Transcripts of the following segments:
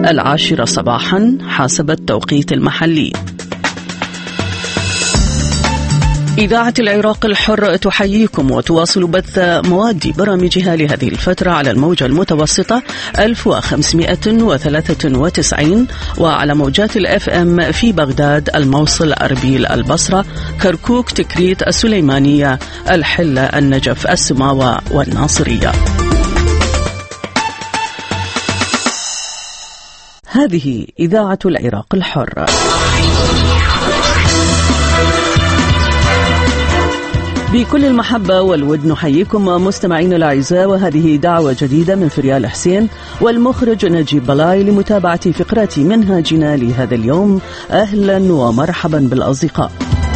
10 صباحا حسب التوقيت المحلي. إذاعة العراق الحر تحييكم وتواصل بث مواد برامجها لهذه الفترة على الموجة المتوسطة 1593 وعلى موجات الFM في بغداد، الموصل، أربيل، البصرة، كركوك، تكريت، السليمانية، الحلة، النجف، السماوة والناصرية. هذه إذاعة العراق الحر. بكل المحبة والود نحييكم مستمعين الأعزاء، وهذه دعوة جديدة من فريال حسين والمخرج نجيب بلاي لمتابعة فقرة منهاجنا لهذا اليوم. أهلا ومرحبا بالأصدقاء.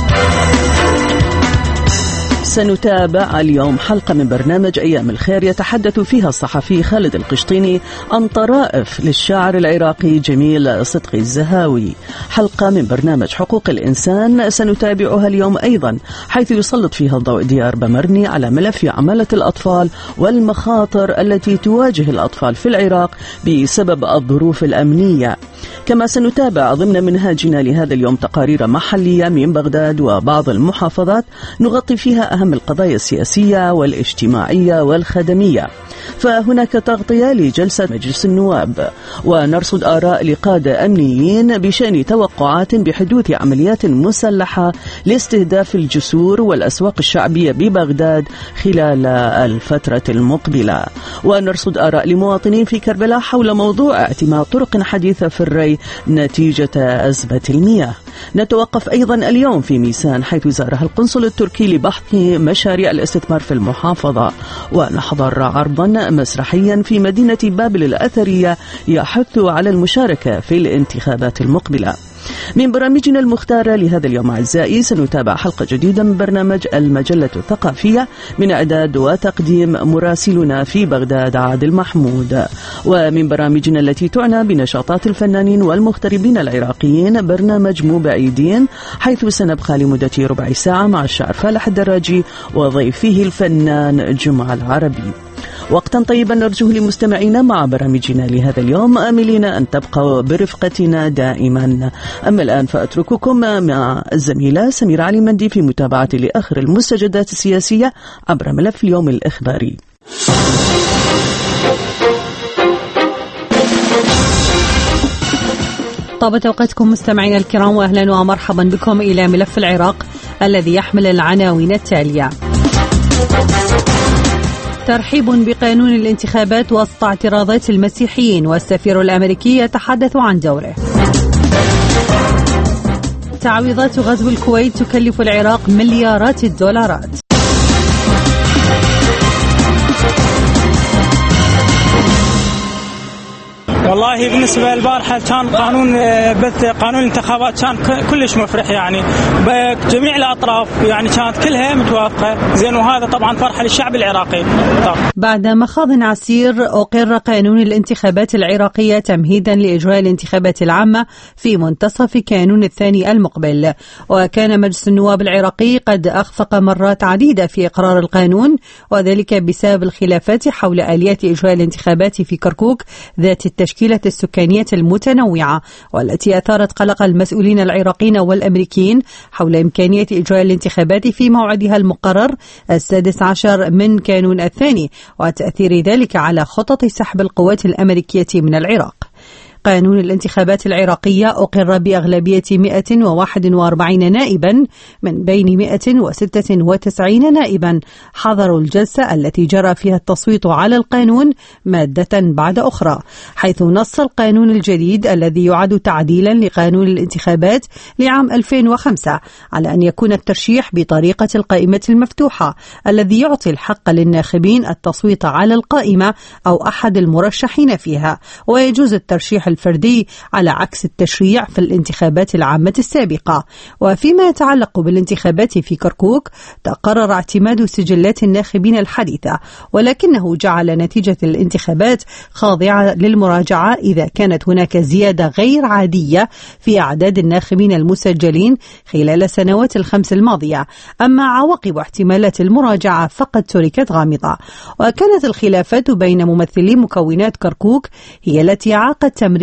سنتابع اليوم حلقة من برنامج أيام الخير يتحدث فيها الصحفي خالد القشطيني عن طرائف للشاعر العراقي جميل صدقي الزهاوي. حلقة من برنامج حقوق الإنسان سنتابعها اليوم أيضا، حيث يسلط فيها الضوء ديار بمرني على ملف عمالة الأطفال والمخاطر التي تواجه الأطفال في العراق بسبب الظروف الأمنية. كما سنتابع ضمن منهاجنا لهذا اليوم تقارير محلية من بغداد وبعض المحافظات نغطي فيها أهم القضايا السياسية والاجتماعية والخدمية. فهناك تغطية لجلسة مجلس النواب، ونرصد آراء لقادة أمنيين بشأن توقعات بحدوث عمليات مسلحة لاستهداف الجسور والأسواق الشعبية ببغداد خلال الفترة المقبلة. ونرصد آراء لمواطنين في كربلاء حول موضوع اعتماد طرق حديثة في الري نتيجة أزمة المياه. نتوقف أيضا اليوم في ميسان، حيث زارها القنصل التركي لبحث مشاريع الاستثمار في المحافظة. ونحضر عرضا مسرحيا في مدينة بابل الأثرية يحث على المشاركة في الانتخابات المقبلة. من برامجنا المختارة لهذا اليوم أعزائي سنتابع حلقة جديدة من برنامج المجلة الثقافية من إعداد وتقديم مراسلنا في بغداد عادل محمود. ومن برامجنا التي تعنى بنشاطات الفنانين والمغتربين العراقيين برنامج مو بعيدين، حيث سنبقى لمدة ربع ساعة مع الشاعر فالح الدراجي وضيفه الفنان جمعة العربي. وقتا طيبا نرجوه لمستمعينا مع برامجنا لهذا اليوم، آملين أن تبقوا برفقتنا دائما. أما الآن فأترككم مع الزميلة سميرة علي مندي في متابعة لآخر المستجدات السياسية عبر ملف اليوم الإخباري. طابت أوقاتكم مستمعينا الكرام، وأهلا ومرحبا بكم إلى ملف العراق الذي يحمل العناوين التالية: ترحيب بقانون الانتخابات وسط اعتراضات المسيحيين، والسفير الأمريكي يتحدث عن دوره. تعويضات غزو الكويت تكلف العراق مليارات الدولارات. والله بالنسبة للبارحة كان قانون الانتخابات كان كلش مفرح، يعني بجميع الأطراف يعني كانت كلها متوافقة زين، وهذا طبعا فرحة للشعب العراقي. بعد مخاض عسير أقر قانون الانتخابات العراقية تمهيدا لإجراء الانتخابات العامة في منتصف كانون الثاني المقبل. وكان مجلس النواب العراقي قد أخفق مرات عديدة في إقرار القانون، وذلك بسبب الخلافات حول آليات إجراء الانتخابات في كركوك ذات التشكيلة السكانية المتنوعة، والتي أثارت قلق المسؤولين العراقيين والأمريكيين حول إمكانية إجراء الانتخابات في موعدها المقرر 16 من كانون الثاني، وتأثير ذلك على خطط سحب القوات الأمريكية من العراق. قانون الانتخابات العراقية أقر بأغلبية 141 نائبا من بين 196 نائبا حضروا الجلسة التي جرى فيها التصويت على القانون مادة بعد أخرى، حيث نص القانون الجديد الذي يعد تعديلا لقانون الانتخابات لعام 2005 على أن يكون الترشيح بطريقة القائمة المفتوحة، الذي يعطي الحق للناخبين التصويت على القائمة أو أحد المرشحين فيها، ويجوز الترشيح الفردي على عكس التشريع في الانتخابات العامة السابقة. وفيما يتعلق بالانتخابات في كركوك، تقرر اعتماد سجلات الناخبين الحديثة، ولكنه جعل نتيجة الانتخابات خاضعة للمراجعة إذا كانت هناك زيادة غير عادية في أعداد الناخبين المسجلين خلال السنوات الخمس الماضية. أما عواقب احتمالات المراجعة فقد تركت غامضة. وكانت الخلافات بين ممثلي مكونات كركوك هي التي عاقت تمرير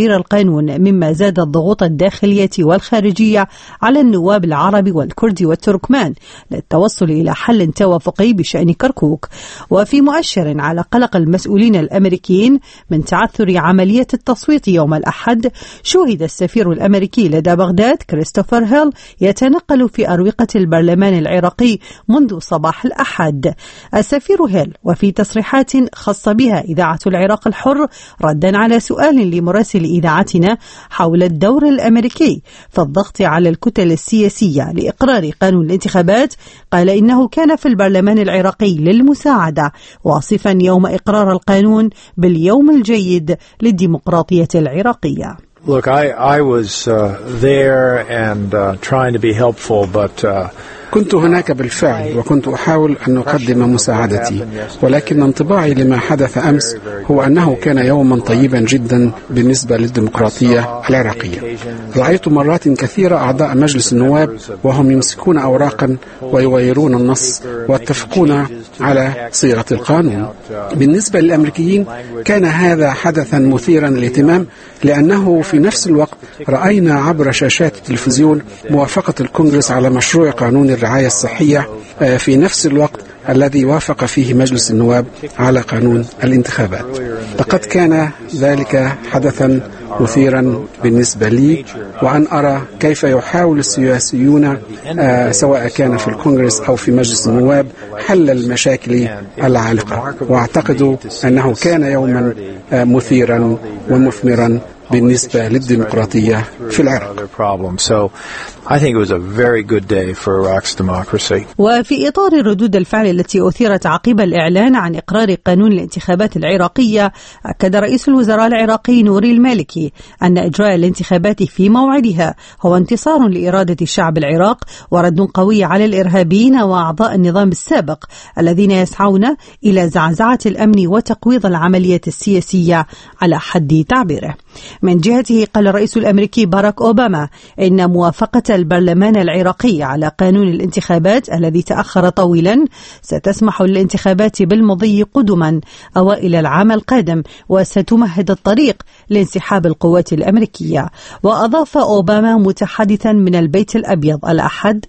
تغيير القانون، مما زاد الضغوط الداخلية والخارجية على النواب العرب والكرد والتركمان للتوصل إلى حل توافقي بشأن كركوك. وفي مؤشر على قلق المسؤولين الأمريكيين من تعثر عملية التصويت يوم الأحد، شوهد السفير الأمريكي لدى بغداد كريستوفر هيل يتنقل في أروقة البرلمان العراقي منذ صباح الأحد. السفير هيل وفي تصريحات خاصة بها إذاعة العراق الحر ردا على سؤال لمراسل إذاعتنا حول الدور الأمريكي في الضغط على الكتل السياسية لإقرار قانون الانتخابات، قال إنه كان في البرلمان العراقي للمساعدة، واصفا يوم إقرار القانون باليوم الجيد للديمقراطية العراقية. Look, I was there and trying to be helpful, but كنت هناك بالفعل وكنت أحاول أن أقدم مساعدتي، ولكن انطباعي لما حدث أمس هو أنه كان يوما طيبا جدا بالنسبة للديمقراطية العراقية. رأيت مرات كثيرة أعضاء مجلس النواب وهم يمسكون أوراقا ويغيرون النص ويتفقون على صيغة القانون. بالنسبة للأمريكيين كان هذا حدثا مثيرا للاهتمام، لأنه في نفس الوقت رأينا عبر شاشات التلفزيون موافقة الكونغرس على مشروع قانون الرعاية الصحية في نفس الوقت الذي وافق فيه مجلس النواب على قانون الانتخابات. لقد كان ذلك حدثا مثيرا بالنسبة لي، وأن أرى كيف يحاول السياسيون سواء كان في الكونغرس أو في مجلس النواب حل المشاكل العالقة، وأعتقد أنه كان يوما مثيرا ومثمرا بالنسبة للديمقراطية في العراق. وفي إطار ردود الفعل التي أثيرت عقب الإعلان عن إقرار قانون الانتخابات العراقية، أكد رئيس الوزراء العراقي نوري المالكي أن إجراء الانتخابات في موعدها هو انتصار لإرادة شعب العراق ورد قوي على الإرهابيين وأعضاء النظام السابق الذين يسعون إلى زعزعة الأمن وتقويض العملية السياسية على حد تعبيره. من جهته قال الرئيس الأمريكي باراك أوباما إن موافقة البرلمان العراقي على قانون الانتخابات الذي تأخر طويلا ستسمح للانتخابات بالمضي قدما أوائل العام القادم، وستمهد الطريق لانسحاب القوات الأمريكية. وأضاف أوباما متحدثا من البيت الأبيض الأحد: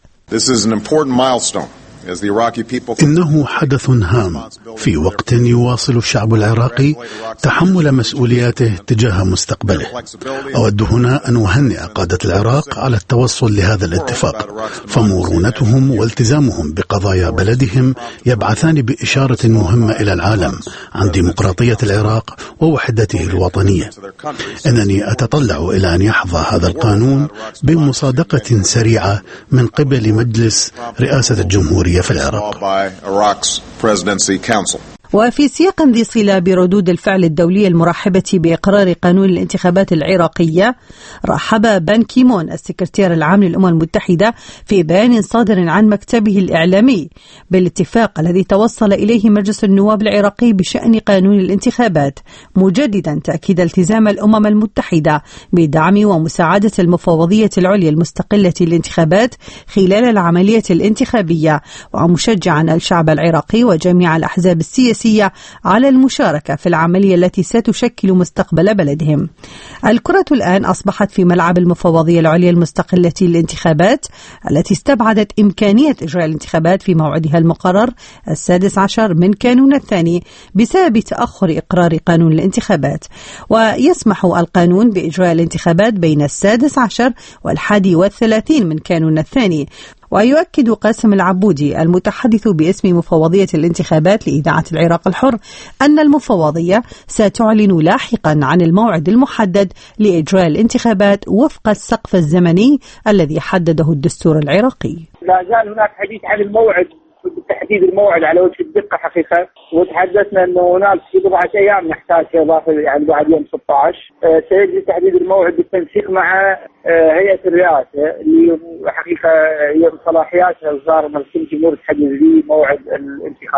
إنه حدث هام في وقت يواصل الشعب العراقي تحمل مسؤولياته تجاه مستقبله. أود هنا أن أهنئ قادة العراق على التوصل لهذا الاتفاق، فمرونتهم والتزامهم بقضايا بلدهم يبعثان بإشارة مهمة إلى العالم عن ديمقراطية العراق ووحدته الوطنية. إنني أتطلع إلى أن يحظى هذا القانون بمصادقة سريعة من قبل مجلس رئاسة الجمهورية في العراق. وفي سياق ذي صلة بردود الفعل الدولية المرحبة بإقرار قانون الانتخابات العراقية، رحب بان كيمون السكرتير العام للأمم المتحدة في بيان صادر عن مكتبه الإعلامي بالاتفاق الذي توصل إليه مجلس النواب العراقي بشأن قانون الانتخابات، مجددا تأكيد التزام الأمم المتحدة بدعم ومساعدة المفوضية العليا المستقلة للانتخابات خلال العملية الانتخابية، ومشجعا الشعب العراقي وجميع الأحزاب السياسية على المشاركة في العملية التي ستشكل مستقبل بلدهم. الكرة الآن أصبحت في ملعب المفوضية العليا المستقلة للانتخابات التي استبعدت إمكانية إجراء الانتخابات في موعدها المقرر 16 من كانون الثاني بسبب تأخر إقرار قانون الانتخابات. ويسمح القانون بإجراء الانتخابات بين 16 و31 من كانون الثاني. ويؤكد قاسم العبودي المتحدث باسم مفوضية الانتخابات لإذاعة العراق الحر أن المفوضية ستعلن لاحقا عن الموعد المحدد لإجراء الانتخابات وفق السقف الزمني الذي حدده الدستور العراقي. لا زال هناك حديث عن الموعد، تحديد الموعد على وجه الدقة حقيقة، وتحدثنا أنه هناك في بضعة أيام نحتاج إضافة، يعني بعد يوم 16 سيجري تحديد الموعد بالتنسيق مع هيئة الرئاسة اللي حقيقة يوم صلاحيات إصدار مجلس الجمهور تحدد لي موعد الانتخابات.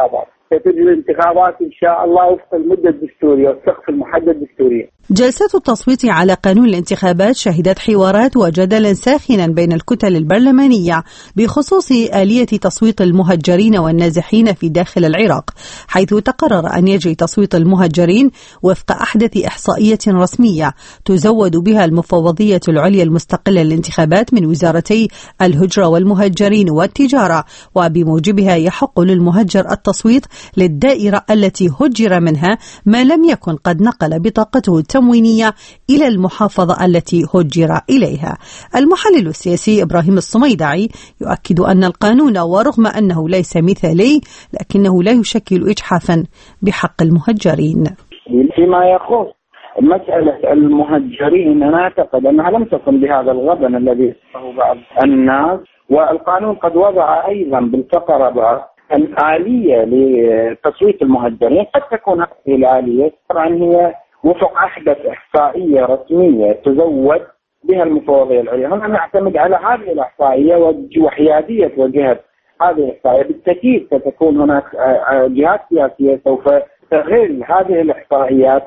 ستجري الانتخابات إن شاء الله وفق المدة الدستورية والسقف المحدد دستوريا. جلسات التصويت على قانون الانتخابات شهدت حوارات وجدلا ساخنا بين الكتل البرلمانية بخصوص آلية تصويت المهجرين والنازحين في داخل العراق، حيث تقرر أن يجري تصويت المهجرين وفق أحدث إحصائية رسمية تزود بها المفوضية العليا المستقلة للانتخابات من وزارتي الهجرة والمهجرين والتجارة، وبموجبها يحق للمهجر التصويت للدائرة التي هجر منها ما لم يكن قد نقل بطاقته التموينية إلى المحافظة التي هجر إليها. المحلل السياسي إبراهيم الصميدعي يؤكد أن القانون ورغم أنه ليس مثالي لكنه لا يشكل إجحافا بحق المهجرين. فيما يخص مسألة المهجرين أنا أعتقد أنها لم تكن بهذا الغبن الذي يصفه بعض الناس، والقانون قد وضع أيضا بالفقرة الآلية لتصويت المهجرين. قد تكون هذه الآلية طبعا هي وفق أحدث إحصائية رسمية تزود بها المفوضية العليا. هنا نعتمد على هذه الإحصائية وحيادية وجهة هذه الإحصائية. بالتأكيد ستكون هناك جهات سياسية سوف تستغل هذه الإحصائيات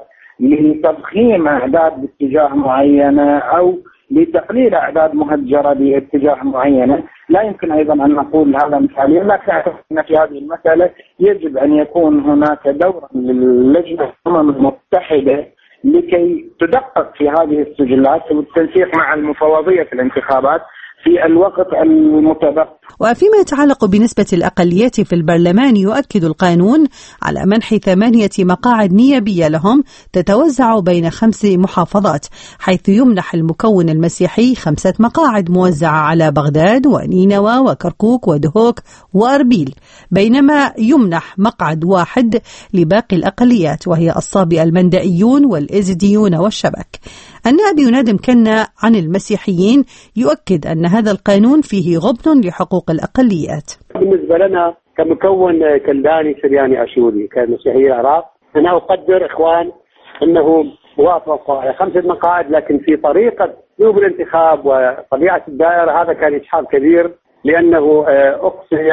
لتضخيم أعداد باتجاه معينة أو لتقليل أعداد مهجرة باتجاه معينة. لا يمكن أيضا أن نقول هذا مثالي، لكن أعتقد أن في هذه المسألة يجب أن يكون هناك دور للجنة الأمم المتحدة لكي تدقق في هذه السجلات والتنسيق مع المفوضية في الانتخابات في الوقت المتبقي. وفيما يتعلق بنسبة الأقليات في البرلمان يؤكد القانون على منح 8 مقاعد نيابية لهم تتوزع بين 5 محافظات، حيث يمنح المكون المسيحي 5 مقاعد موزعة على بغداد ونينوى وكركوك ودهوك وأربيل، بينما يمنح مقعد واحد لباقي الأقليات وهي الصابئة المندئيون والإزديون والشبك. النائب ينادم كنا عن المسيحيين يؤكد أن هذا القانون فيه غبن لحقوق الأقليات. بالنسبة لنا كمكون كلداني سرياني أشوري كمسيحي العراق، أنا أقدر إخوان أنه وافق على 5 مقاعد، لكن في طريقة أسلوب الانتخاب وطبيعة الدائرة هذا كان إجحاف كبير، لأنه أقصي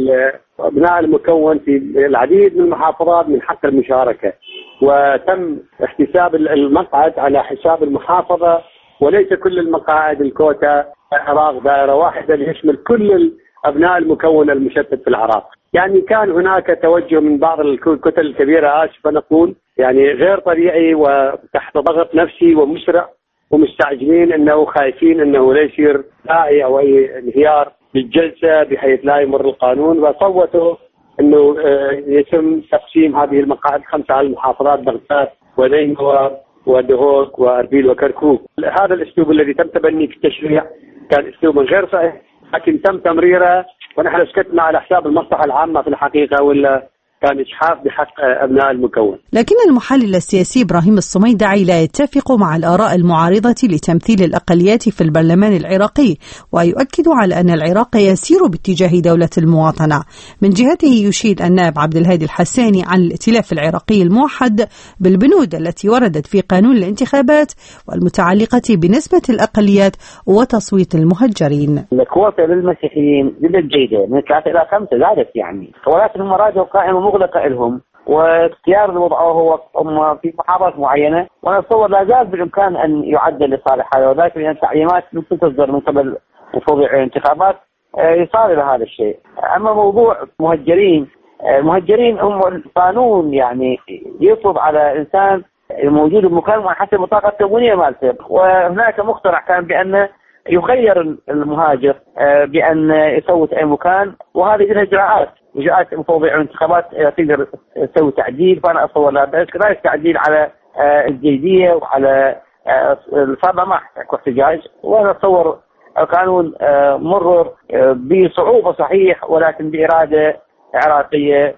أبناء المكون في العديد من المحافظات من حق المشاركة، وتم احتساب المقعد على حساب المحافظة وليس كل المقاعد الكوتا العراق دائرة واحدة ليشمل كل أبناء المكون المشتت في العراق. يعني كان هناك توجه من بعض الكتل الكبيرة آسف نقول يعني غير طبيعي وتحت ضغط نفسي ومسرع ومستعجلين أنه خايفين أنه لا يصير داعي أو أي انهيار للجلسة بحيث لا يمر القانون، وصوتوا أنه يتم تقسيم هذه المقاعد 5 على المحافظات بغداد ونينوى ودهوك وأربيل وكركوك. هذا الأسلوب الذي تم تبنيه في التشريع كان أسلوب غير صحيح، لكن تم تمريره ونحن سكتنا على حساب المصلحة العامة في الحقيقة، ولا كان إجحاف بحق أبناء المكون. لكن المحلل السياسي إبراهيم الصميدعي لا يتفق مع الآراء المعارضة لتمثيل الأقليات في البرلمان العراقي، ويؤكد على أن العراق يسير باتجاه دولة المواطنة. من جهته يشيد النائب عبد الهادي الحساني عن الائتلاف العراقي الموحد بالبنود التي وردت في قانون الانتخابات والمتعلقة بنسبة الأقليات وتصويت المهجرين. الكوتا للمسيحيين جدا جيدة من 3 إلى 5 زادت يعني، ولكن هم راجعوا قائمة مغلقة لهم، واختيار اللي وضعوه هم في محافظات معينة، وانا اتصور لا زال بالامكان ان يعدل لصالح هذا، وذلك لان التعليمات ممكن تصدر من قبل مفوضية الانتخابات يصار الى هذا الشيء. اما موضوع المهجرين هم القانون يعني يفرض على انسان موجود بمكان حسب البطاقة التموينية مالته، وهناك مقترح كان بأن يخير المهاجر بأن يصوت أي مكان، وهذه لها إجراءات مفوضية الانتخابات تقدر تسوي تعديل، فأنا أتصور لا بأس كذلك تعديل على الجيدية وعلى الفرض ما احتجاج، وأنا أتصور القانون مرر بصعوبة صحيح ولكن بإرادة عراقية.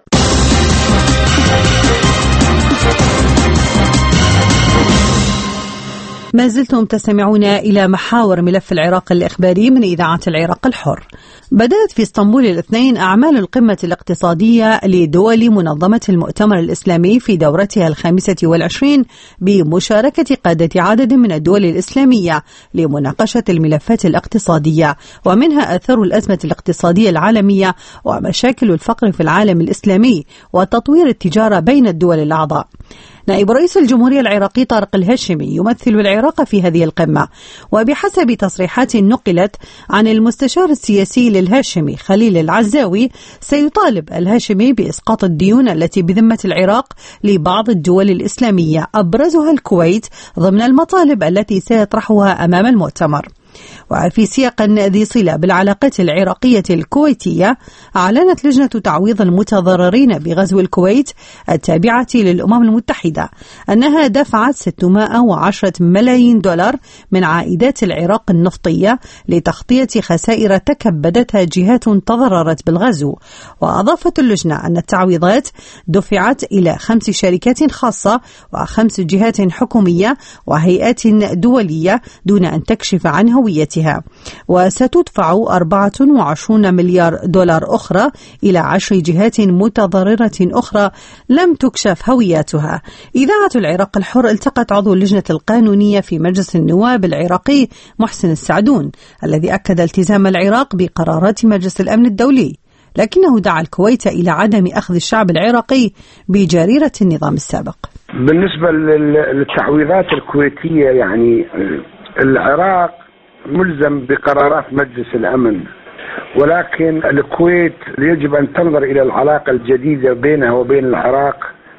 ما زلتم تستمعون إلى محاور ملف العراق الإخباري من إذاعة العراق الحر. بدأت في اسطنبول الاثنين أعمال القمة الاقتصادية لدول منظمة المؤتمر الإسلامي في دورتها 25 بمشاركة قادة عدد من الدول الإسلامية لمناقشة الملفات الاقتصادية، ومنها آثار الأزمة الاقتصادية العالمية ومشاكل الفقر في العالم الإسلامي وتطوير التجارة بين الدول الأعضاء. نائب رئيس الجمهورية العراقي طارق الهاشمي يمثل العراق في هذه القمة، وبحسب تصريحات نقلت عن المستشار السياسي للهاشمي خليل العزاوي، سيطالب الهاشمي بإسقاط الديون التي بذمة العراق لبعض الدول الإسلامية أبرزها الكويت ضمن المطالب التي سيطرحها أمام المؤتمر. وفي سياق ذي صلة بالعلاقات العراقية الكويتية، أعلنت لجنة تعويض المتضررين بغزو الكويت التابعة للأمم المتحدة أنها دفعت 610 ملايين دولار من عائدات العراق النفطية لتغطية خسائر تكبدتها جهات تضررت بالغزو. وأضافت اللجنة أن التعويضات دفعت إلى 5 شركات خاصة و5 جهات حكومية وهيئات دولية دون أن تكشف عن هويتها، وستدفع 24 مليار دولار أخرى إلى 10 جهات متضررة أخرى لم تكشف هوياتها. إذاعة العراق الحر التقت عضو اللجنة القانونية في مجلس النواب العراقي محسن السعدون الذي أكد التزام العراق بقرارات مجلس الأمن الدولي، لكنه دعا الكويت إلى عدم أخذ الشعب العراقي بجريرة النظام السابق. بالنسبة للتعويضات الكويتية، يعني العراق ملزم بقرارات مجلس الأمن، ولكن الكويت يجب أن تنظر إلى العلاقة الجديدة بينها وبين العراق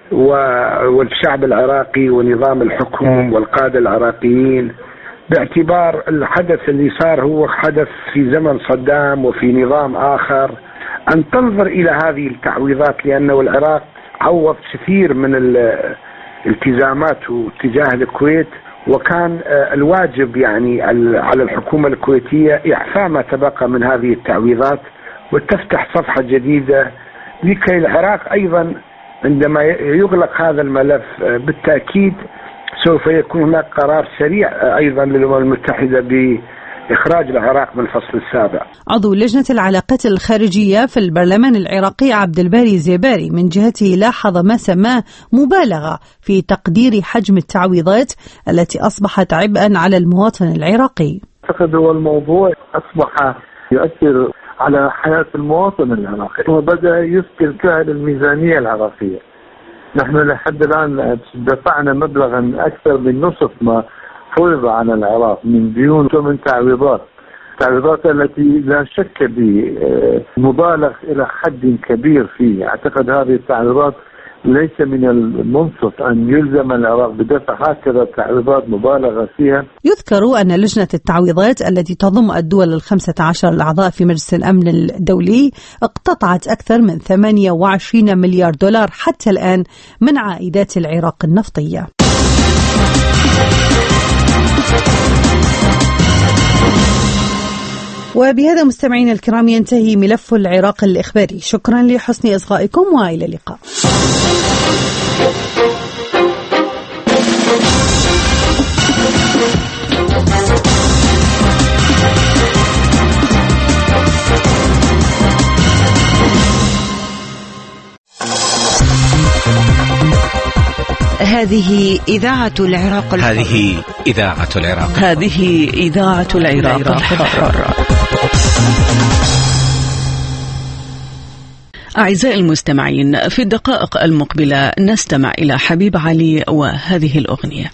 والشعب العراقي ونظام الحكم والقادة العراقيين، باعتبار الحدث اللي صار هو حدث في زمن صدام وفي نظام آخر، أن تنظر إلى هذه التعويضات، لأنه العراق عوض كثير من الالتزامات تجاه الكويت، وكان الواجب يعني على الحكومة الكويتية إعفاء ما تبقى من هذه التعويضات وتفتح صفحة جديدة لكي العراق أيضا عندما يغلق هذا الملف بالتأكيد سوف يكون هناك قرار سريع أيضا للأمم المتحدة بإخراج العراق من الفصل السابع. عضو لجنة العلاقات الخارجية في البرلمان العراقي عبد الباري زيباري من جهته لاحظ ما سماه مبالغة في تقدير حجم التعويضات التي أصبحت عبئا على المواطن العراقي. أعتقد هو الموضوع أصبح يؤثر على حياة المواطن العراقي وبدأ يسكر سعر الميزانية العراقية. نحن لحد الآن دفعنا مبلغا أكثر من نصف ما فرض على العراق من ديون ومن تعويضات التي لا شك بمبالغ إلى حد كبير فيه. أعتقد هذه التعويضات ليس من المنصف أن يلزم العراق بدفع هكذا تعويضات مبالغة فيها. يذكر أن لجنة التعويضات التي تضم الدول 15 الأعضاء في مجلس الأمن الدولي اقتطعت أكثر من 28 مليار دولار حتى الآن من عائدات العراق النفطية. وبهذا مستمعين الكرام ينتهي ملف العراق الإخباري. شكرا لحسن إصغائكم وإلى اللقاء. هذه إذاعة العراق الحر. هذه إذاعة العراق. هذه إذاعة العراق الحر. أعزائي المستمعين، في الدقائق المقبلة نستمع إلى حبيب علي وهذه الأغنية.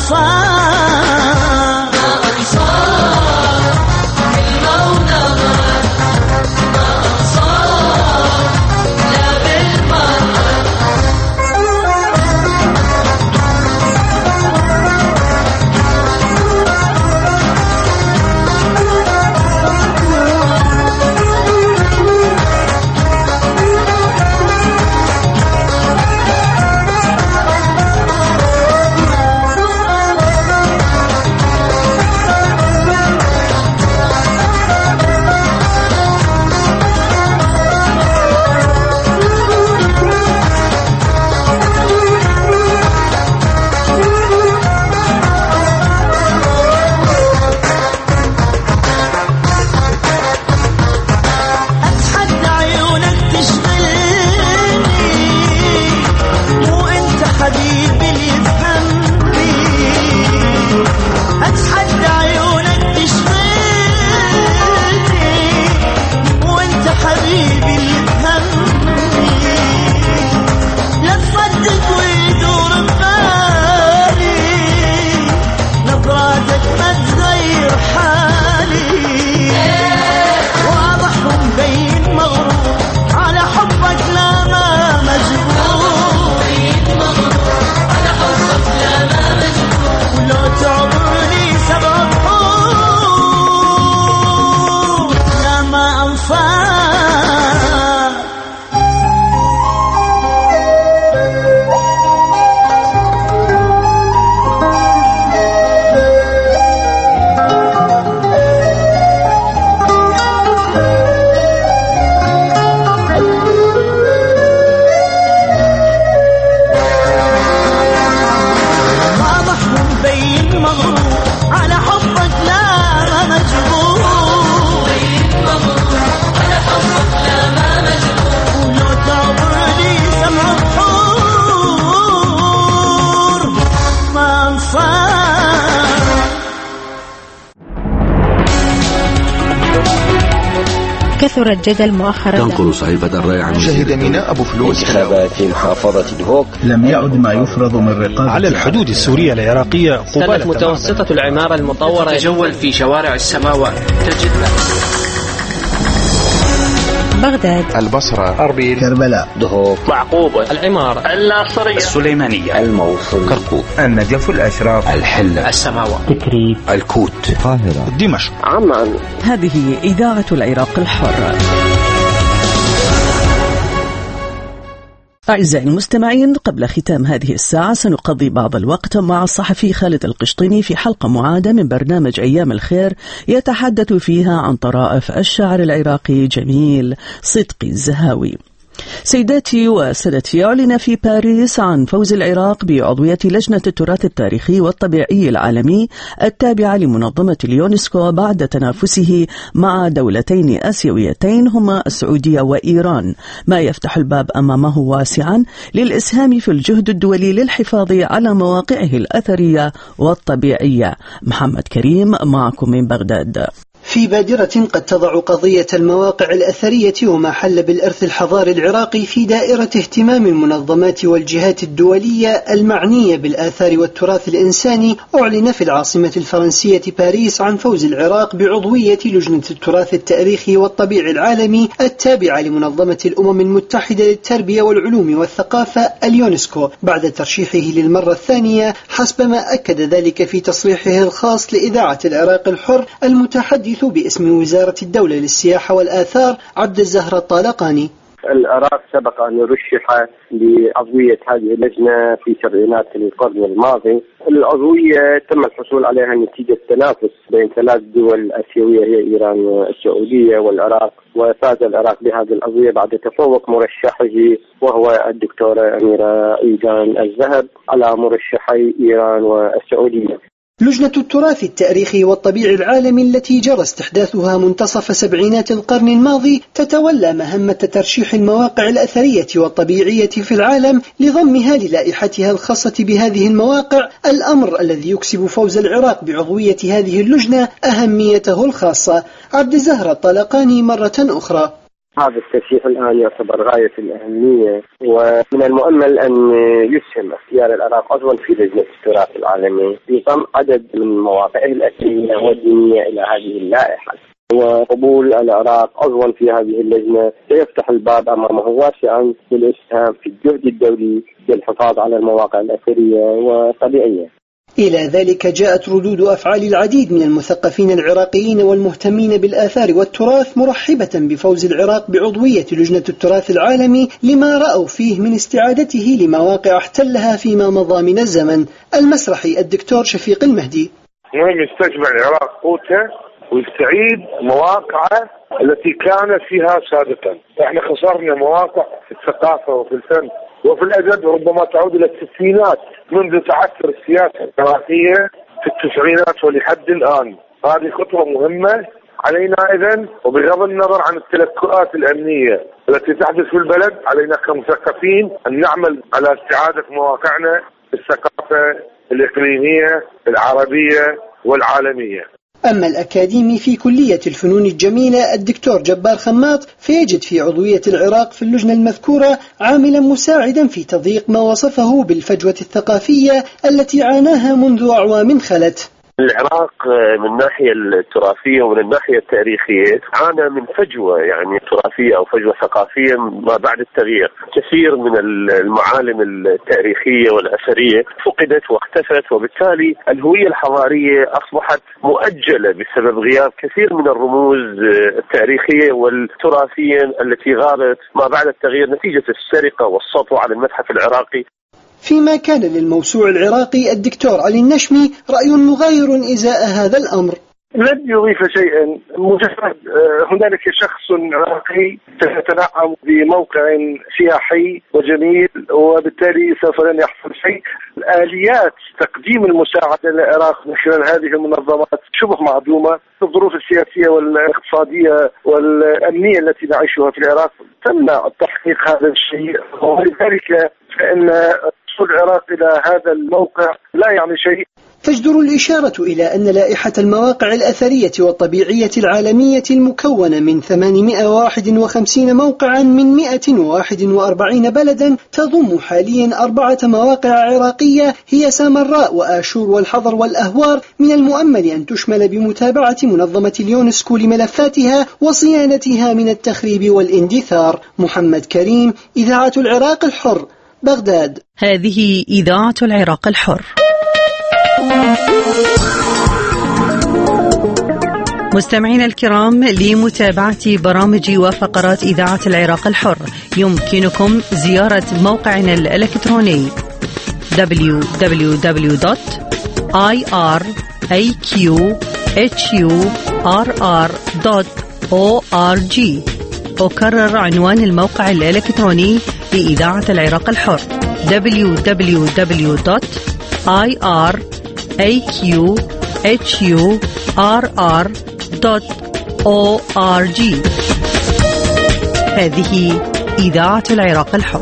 كثر الجدل مؤخرا. تنقل صحيفة الرأي عن شهد ميناء أبو فلوس انتخابات في محافظة دهوك. لم يعد ما يفرض من رقابة على الحدود السورية العراقية. كانت متوسطة العمارة المطورة تتجول في شوارع السماوات. تجد بغداد، البصرة، أربيل، كربلاء، دهوك، معقوبة، العمارة، الناصرية، السليمانية، الموصل، كركوك، النجف، الأشراف، الحلة، السماوات، تكريت، الكوت، القاهرة، دمشق. عمان. هذه إذاعة العراق الحر. أعزائي المستمعين، قبل ختام هذه الساعة سنقضي بعض الوقت مع الصحفي خالد القشطيني في حلقة معادة من برنامج أيام الخير يتحدث فيها عن طرائف الشاعر العراقي جميل صدقي الزهاوي. سيداتي وسادتي، أعلن في باريس عن فوز العراق بعضوية لجنة التراث التاريخي والطبيعي العالمي التابعة لمنظمة اليونسكو بعد تنافسه مع دولتين آسيويتين هما السعودية وإيران، ما يفتح الباب أمامه واسعا للإسهام في الجهد الدولي للحفاظ على مواقعه الأثرية والطبيعية. محمد كريم معكم من بغداد. في بادرة قد تضع قضية المواقع الأثرية وما حل بالإرث الحضاري العراقي في دائرة اهتمام المنظمات والجهات الدولية المعنية بالآثار والتراث الإنساني، أعلن في العاصمة الفرنسية باريس عن فوز العراق بعضوية لجنة التراث التاريخي والطبيعي العالمي التابعة لمنظمة الأمم المتحدة للتربية والعلوم والثقافة اليونسكو بعد ترشيحه للمرة الثانية، حسب ما أكد ذلك في تصريحه الخاص لإذاعة العراق الحر المتحدث باسم وزارة الدولة للسياحة والآثار عبد الزهر الطالقاني. العراق سبق أن يرشح لعضوية هذه اللجنة في سبعينات القرن الماضي. العضوية تم الحصول عليها نتيجة تنافس بين ثلاث دول آسيوية هي إيران والسعودية والعراق، وفاز العراق بهذه العضوية بعد تفوق مرشحه وهو الدكتورة أميرة إيجان الذهب على مرشحي إيران والسعودية. لجنة التراث التاريخي والطبيعي العالمي التي جرى استحداثها منتصف سبعينات القرن الماضي تتولى مهمة ترشيح المواقع الأثرية والطبيعية في العالم لضمها للائحتها الخاصة بهذه المواقع، الأمر الذي يكسب فوز العراق بعضوية هذه اللجنة أهميته الخاصة. عبد الزهر الطالقاني مرة أخرى. هذا الترشيح الآن يعتبر غاية الأهمية، ومن المؤمل أن يسهم اختيار العراق عضوا في لجنة التراث العالمي بضم عدد من مواقعه الأثرية والدينية إلى هذه اللائحة. وقبول العراق عضوا في هذه اللجنة سيفتح الباب أمامه واسعا للإسهام في الجهد الدولي للحفاظ على المواقع الأثرية والطبيعية. إلى ذلك جاءت ردود أفعال العديد من المثقفين العراقيين والمهتمين بالآثار والتراث مرحبة بفوز العراق بعضوية لجنة التراث العالمي لما رأوا فيه من استعادته لمواقع احتلها فيما مضى من الزمن. المسرحي الدكتور شفيق المهدي: مهم يستجمع العراق قوته ويستعيد مواقعه التي كان فيها سابقا. احنا خسرنا مواقع في الثقافة وفي الفن وفي الأدب ربما تعود إلى الستينات منذ تعثر السياسة العراقية في التسعينات ولحد الآن. هذه خطوة مهمة علينا إذن، وبغض النظر عن التلكؤات الأمنية التي تحدث في البلد علينا كمثقفين أن نعمل على استعادة مواقعنا في الثقافة الإقليمية العربية والعالمية. أما الأكاديمي في كلية الفنون الجميلة الدكتور جبار خماط فيجد في عضوية العراق في اللجنة المذكورة عاملا مساعدا في تضييق ما وصفه بالفجوة الثقافية التي عاناها منذ أعوام خلت. العراق من الناحية التراثية ومن الناحية التاريخية عانى من فجوة يعني تراثية أو فجوة ثقافية ما بعد التغيير. كثير من المعالم التاريخية والأثرية فقدت واختفت، وبالتالي الهوية الحضارية أصبحت مؤجلة بسبب غياب كثير من الرموز التاريخية والتراثية التي غابت ما بعد التغيير نتيجة السرقة والسطو على المتحف العراقي. فيما كان للموسوع العراقي الدكتور علي النشمي رأي مغاير إزاء هذا الأمر. لن يضيف شيئا، مجرد هنالك شخص عراقي سيتنعم بموقع سياحي وجميل وبالتالي سوف لن يحصل شيء. الآليات تقديم المساعدة للعراق من خلال هذه المنظمات شبه معدومة. الظروف السياسية والاقتصادية والأمنية التي نعيشها في العراق تمنع تحقيق هذا الشيء، ولذلك فإن وصول العراق إلى هذا الموقع لا يعني شيء. تجدر الإشارة إلى أن لائحة المواقع الأثرية والطبيعية العالمية المكونة من 851 موقعا من 141 بلدا تضم حاليا 4 مواقع عراقية هي سامراء وآشور والحضر والأهوار، من المؤمل أن تشمل بمتابعة منظمة اليونسكو لملفاتها وصيانتها من التخريب والاندثار. محمد كريم، إذاعة العراق الحر، بغداد. هذه إذاعة العراق الحر. مستمعينا الكرام، لمتابعة برامج وفقرات إذاعة العراق الحر يمكنكم زيارة موقعنا الإلكتروني www.iraqhurr.org. أكرر عنوان الموقع الإلكتروني لإذاعة العراق الحر www.iraqhurr.org. هذه إذاعة العراق الحر.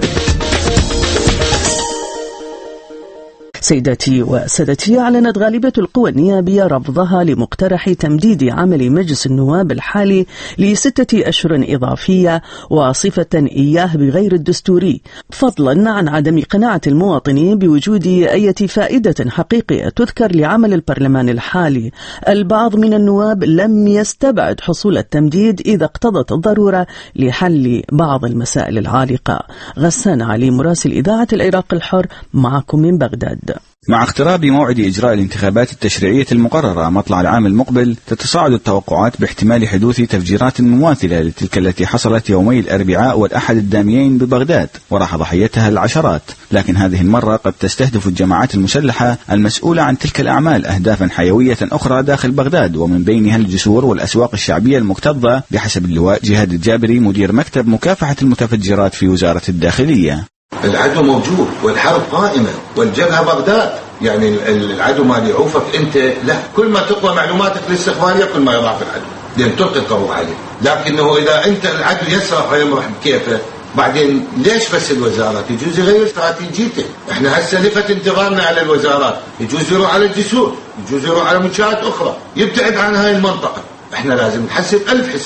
سيداتي وسادتي، أعلنت غالبة القوى النيابية رفضها لمقترح تمديد عمل مجلس النواب الحالي ل6 أشهر إضافية وصفة إياه بغير الدستوري، فضلا عن عدم قناعة المواطنين بوجود أي فائدة حقيقية تذكر لعمل البرلمان الحالي. البعض من النواب لم يستبعد حصول التمديد إذا اقتضت الضرورة لحل بعض المسائل العالقة. غسان علي، مراسل إذاعة العراق الحر، معكم من بغداد. مع اقتراب موعد إجراء الانتخابات التشريعية المقررة مطلع العام المقبل، تتصاعد التوقعات باحتمال حدوث تفجيرات مماثلة لتلك التي حصلت يومي الأربعاء والأحد الداميين ببغداد وراح ضحيتها العشرات، لكن هذه المرة قد تستهدف الجماعات المسلحة المسؤولة عن تلك الأعمال أهدافا حيوية أخرى داخل بغداد، ومن بينها الجسور والأسواق الشعبية المكتظة بحسب اللواء جهاد الجابري مدير مكتب مكافحة المتفجرات في وزارة الداخلية. العدو موجود والحرب قائمة والجبهة بغداد، يعني العدو ما يعوفك أنت، لا، كل ما تقوى معلوماتك الاستخبارية كل ما يضعف العدو، لأن تلقي الضوء عليه. لكنه إذا أنت العدو يسرق ويمرح بكيفه، بعدين ليش بس الوزارات؟ يجوز يغير استراتيجيته. احنا هسه لفت انتظارنا على الوزارات، يجوز يروح على الجسور، يجوز يروح على منشآت أخرى، يبتعد عن هاي المنطقة. احنا لازم نحسب 1000 حساب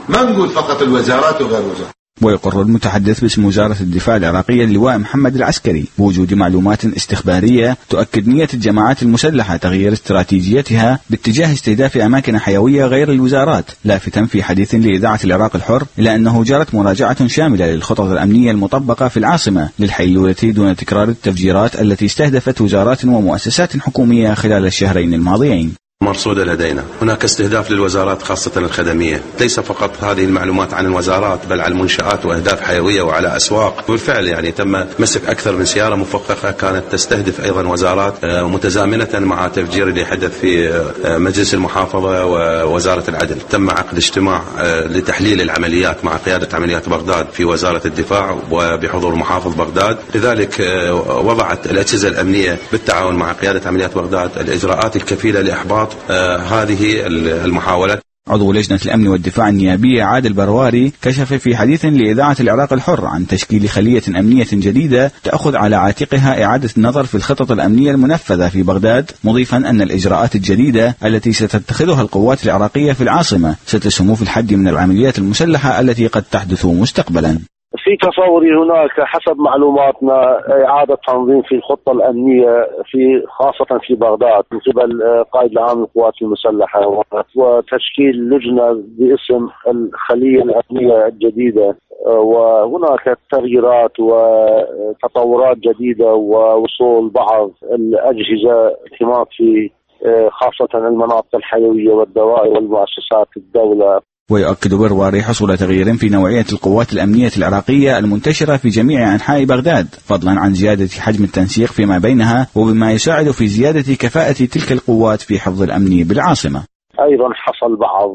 ما نقول فقط الوزارات وغير وزارات. ويقر المتحدث باسم وزارة الدفاع العراقية اللواء محمد العسكري بوجود معلومات استخبارية تؤكد نية الجماعات المسلحة تغيير استراتيجيتها باتجاه استهداف أماكن حيوية غير الوزارات، لافتا في حديث لإذاعة العراق الحر إلى أنه جرت مراجعة شاملة للخطط الأمنية المطبقة في العاصمة للحيلولة دون تكرار التفجيرات التي استهدفت وزارات ومؤسسات حكومية خلال الشهرين الماضيين. مرصودة لدينا هناك استهداف للوزارات خاصة الخدمية، ليس فقط هذه المعلومات عن الوزارات بل عن المنشآت وأهداف حيوية وعلى أسواق. بالفعل يعني تم مسك أكثر من سيارة مفخخة كانت تستهدف أيضا وزارات متزامنة مع تفجير اللي حدث في مجلس المحافظة ووزارة العدل. تم عقد اجتماع لتحليل العمليات مع قيادة عمليات بغداد في وزارة الدفاع وبحضور محافظ بغداد، لذلك وضعت الأجهزة الأمنية بالتعاون مع قيادة عمليات بغداد الإجراءات الكفيلة لإحباط هذه المحاولات. عضو لجنة الأمن والدفاع النيابية عادل برواري كشف في حديث لإذاعة العراق الحر عن تشكيل خلية أمنية جديدة تأخذ على عاتقها إعادة النظر في الخطط الأمنية المنفذة في بغداد، مضيفا أن الإجراءات الجديدة التي ستتخذها القوات العراقية في العاصمة ستسهم في الحد من العمليات المسلحة التي قد تحدث مستقبلا. في تصوري هناك حسب معلوماتنا إعادة تنظيم في الخطة الأمنية خاصة في بغداد من قبل قائد العام للقوات المسلحة، وتشكيل لجنة باسم الخلية الأمنية الجديدة، وهناك تغييرات وتطورات جديدة ووصول بعض الأجهزة اهتمام في خاصة المناطق الحيوية والدوائر والمؤسسات الدولة. ويؤكد برواري حصول تغيير في نوعية القوات الأمنية العراقية المنتشرة في جميع أنحاء بغداد، فضلا عن زيادة حجم التنسيق فيما بينها، وبما يساعد في زيادة كفاءة تلك القوات في حفظ الأمن بالعاصمة. أيضا حصل بعض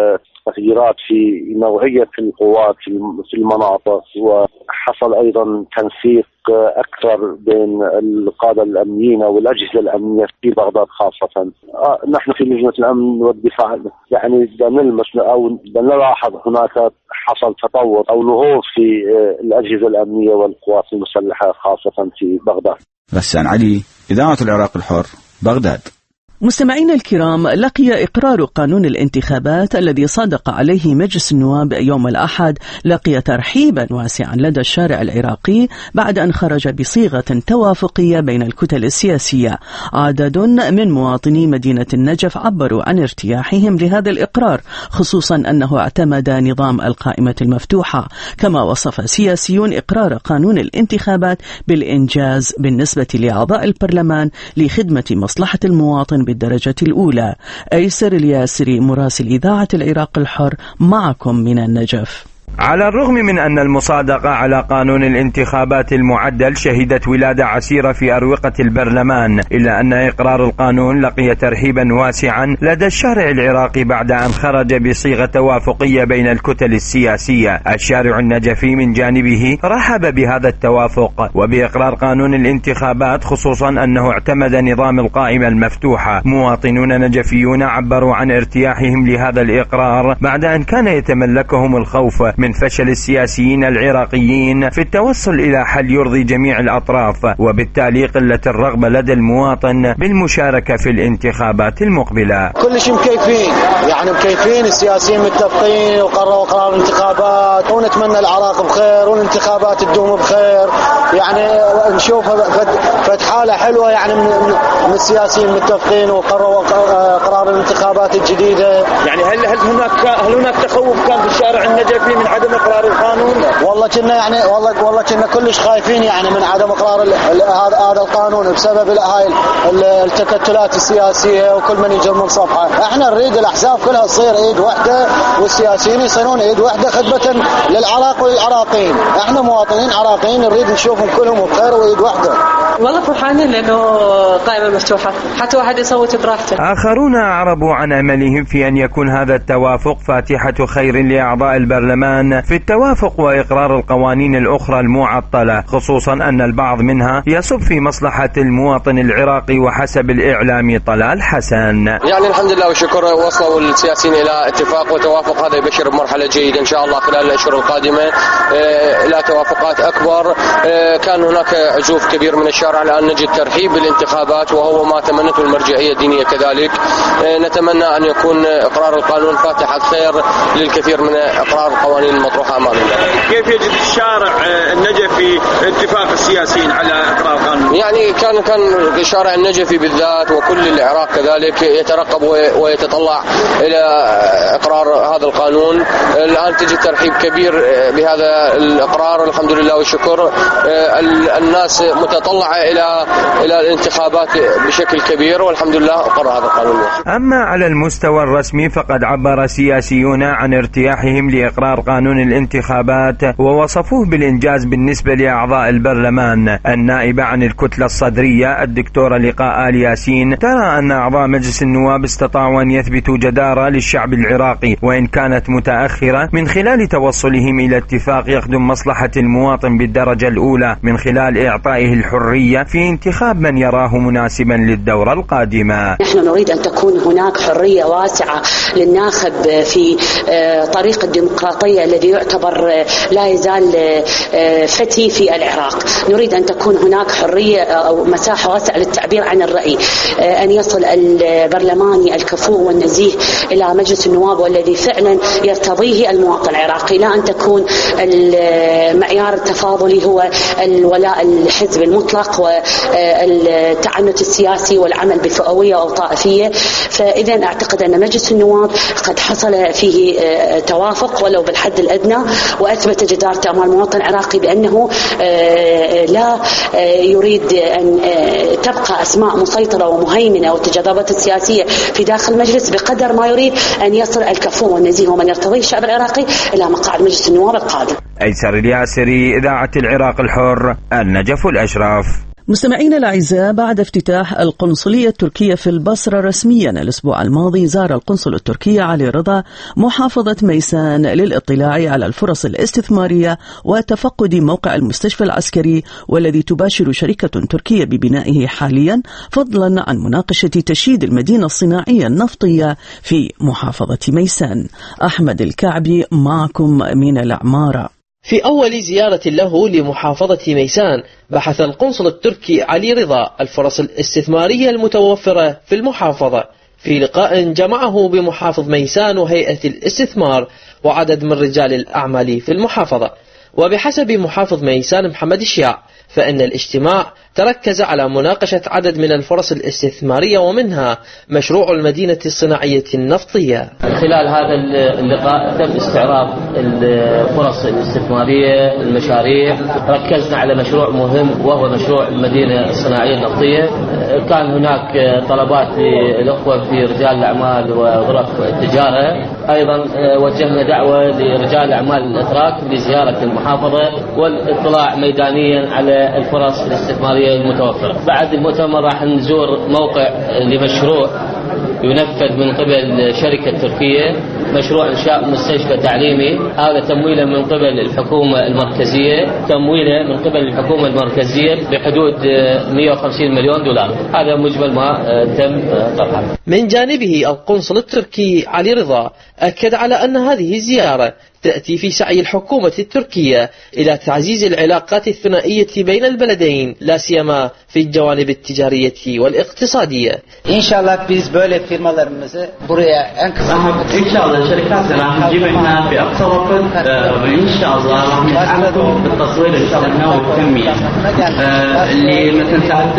تغييرات في نوعية القوات في المناطق، وحصل أيضا تنسيق أكثر بين القادة الأمنيين والأجهزة الأمنية في بغداد خاصة. نحن في لجنة الأمن والدفاع يعني نلمس أو نلاحظ هناك حصل تطور أو نهوض في الأجهزة الأمنية والقوات المسلحة خاصة في بغداد. غسان علي، إذاعة العراق الحر، بغداد. مستمعينا الكرام، لقي إقرار قانون الانتخابات الذي صادق عليه مجلس النواب يوم الأحد لقي ترحيبا واسعا لدى الشارع العراقي بعد أن خرج بصيغة توافقية بين الكتل السياسية. عدد من مواطني مدينة النجف عبروا عن ارتياحهم لهذا الإقرار، خصوصا أنه اعتمد نظام القائمة المفتوحة. كما وصف سياسيون إقرار قانون الانتخابات بالإنجاز بالنسبة لأعضاء البرلمان لخدمة مصلحة المواطن بالدرجة الأولى. أيسر الياسري، مراسل إذاعة العراق الحر، معكم من النجف. على الرغم من أن المصادقة على قانون الانتخابات المعدل شهدت ولادة عسيرة في أروقة البرلمان، إلا أن إقرار القانون لقي ترحيبا واسعا لدى الشارع العراقي بعد أن خرج بصيغة توافقية بين الكتل السياسية. الشارع النجفي من جانبه رحب بهذا التوافق وبإقرار قانون الانتخابات، خصوصا أنه اعتمد نظام القائمة المفتوحة. مواطنون نجفيون عبروا عن ارتياحهم لهذا الإقرار بعد أن كان يتملكهم الخوف من فشل السياسيين العراقيين في التوصل إلى حل يرضي جميع الأطراف، وبالتالي قلة الرغبة لدى المواطن بالمشاركة في الانتخابات المقبلة. كل شيء مكيفين، يعني مكيفين، السياسيين متفقين وقرروا قرار الانتخابات، ونتمنى العراق بخير والانتخابات تدوم بخير. يعني نشوف حالة حلوة يعني من السياسيين متفقين وقرروا قرار الانتخابات الجديدة. يعني هل هناك تخوف كان في الشارع النجفي من عدم اقرار القانون؟ والله كنا يعني والله كنا كلش خايفين يعني من عدم اقرار هذا القانون بسبب هاي التكتلات السياسيه وكل من يجي من صفحه. احنا نريد الاحزاب كلها تصير ايد واحده والسياسيين يصيرون ايد واحده خدمه للعراق وللعراقيين. احنا مواطنين عراقيين نريد نشوفهم كلهم بخير وايد واحده. والله فرحانين لانه قائمه مفتوحه حتى واحد يصوت براحته. اخرون اعربوا عن املهم في ان يكون هذا التوافق فاتحه خير لاعضاء البرلمان في التوافق وإقرار القوانين الأخرى المعطلة، خصوصا أن البعض منها يصب في مصلحة المواطن العراقي وحسب الإعلامي طلال حسن. يعني الحمد لله والشكر وصلوا السياسيين إلى اتفاق وتوافق، هذا يبشر بمرحلة جيدة إن شاء الله خلال الأشهر القادمة إلى توافقات أكبر. كان هناك عزوف كبير من الشارع الشارع على أن نجد ترحيب بالانتخابات وهو ما تمنته المرجعية الدينية كذلك. نتمنى أن يكون إقرار القانون فاتحة خير للكثير من إقرار القوانين المطروحة أمامنا. كيف يجد الشارع النجفي اتفاق السياسيين على إقرار القانون؟ يعني كان الشارع النجفي بالذات وكل العراق كذلك يترقب ويتطلع إلى إقرار هذا القانون. الآن تجد ترحيب كبير بهذا الإقرار والحمد لله والشكر. الناس متطلعة إلى الانتخابات بشكل كبير والحمد لله أقر هذا القانون. أما على المستوى الرسمي فقد عبر سياسيون عن ارتياحهم لإقرار قانون الانتخابات ووصفوه بالإنجاز بالنسبة لأعضاء البرلمان. النائبة عن الكتلة الصدرية الدكتورة لقاء آل ياسين ترى أن أعضاء مجلس النواب استطاعوا أن يثبتوا جدارة للشعب العراقي وإن كانت متأخرة من خلال توصلهم إلى اتفاق يخدم مصلحة المواطن بالدرجة الأولى من خلال إعطائه الحرية في انتخاب من يراه مناسبا للدورة القادمة. نحن نريد أن تكون هناك حرية واسعة للناخب في طريق الديمقراطية الذي يعتبر لا يزال فتي في العراق. نريد أن تكون هناك حرية أو مساحة واسعة للتعبير عن الرأي، أن يصل البرلماني الكفؤ والنزيه إلى مجلس النواب والذي فعلا يرتضيه المواطن العراقي، لا أن تكون المعيار التفاضلي هو الولاء الحزب المطلق والتعنت السياسي والعمل بفئوية أو طائفية. فإذا أعتقد أن مجلس النواب قد حصل فيه توافق ولو بالحد الأدنى وأثبت جدارته أمام المواطن العراقي بأنه لا يريد أن تبقى أسماء مسيطرة ومهيمنة والتجاذبات السياسية في داخل المجلس بقدر ما يريد أن يصل الكفؤ والنزيه ومن يرتضيه الشعب العراقي إلى مقاعد مجلس النواب القادم. أيسر الياسري، إذاعة العراق الحر، النجف الأشرف. مستمعينا الأعزاء، بعد افتتاح القنصلية التركية في البصرة رسميا الأسبوع الماضي، زار القنصل التركي علي رضا محافظة ميسان للاطلاع على الفرص الاستثمارية وتفقد موقع المستشفى العسكري والذي تباشر شركة تركية ببنائه حاليا، فضلا عن مناقشة تشييد المدينة الصناعية النفطية في محافظة ميسان. أحمد الكعبي معكم من العمارة. في أول زيارة له لمحافظة ميسان بحث القنصل التركي علي رضا الفرص الاستثمارية المتوفرة في المحافظة في لقاء جمعه بمحافظ ميسان وهيئة الاستثمار وعدد من رجال الأعمال في المحافظة. وبحسب محافظ ميسان محمد الشياع فإن الاجتماع تركز على مناقشة عدد من الفرص الاستثمارية ومنها مشروع المدينة الصناعية النفطية. خلال هذا اللقاء تم استعراض الفرص الاستثمارية المشاريع، ركزنا على مشروع مهم وهو مشروع المدينة الصناعية النفطية. كان هناك طلبات للأخوة في رجال الأعمال وغرف التجارة، أيضا وجهنا دعوة لرجال الأعمال الأتراك لزيارة المحافظة والاطلاع ميدانيا على الفرص الاستثمارية المتوفرة. بعد المؤتمر راح نزور موقع لمشروع ينفذ من قبل شركة تركية، مشروع إنشاء مستشفى تعليمي، هذا تمويله من قبل الحكومة المركزية، تمويله من قبل الحكومة المركزية بحدود 150 مليون دولار. هذا مجمل ما تم طرحه. من جانبه القنصل التركي علي رضا أكد على أن هذه الزيارة تأتي في سعي الحكومة التركية إلى تعزيز العلاقات الثنائية بين البلدين، لا سيما في الجوانب التجارية والاقتصادية. İnşallah biz böyle firmalarımızı buraya en kısa İnşallah şirkatنا راح نجيب هنا في أقصى وقت وإن شاء الله راح نتعلم بالتصوير إن شاء الله والتنمية. اللي مثلا ساعدت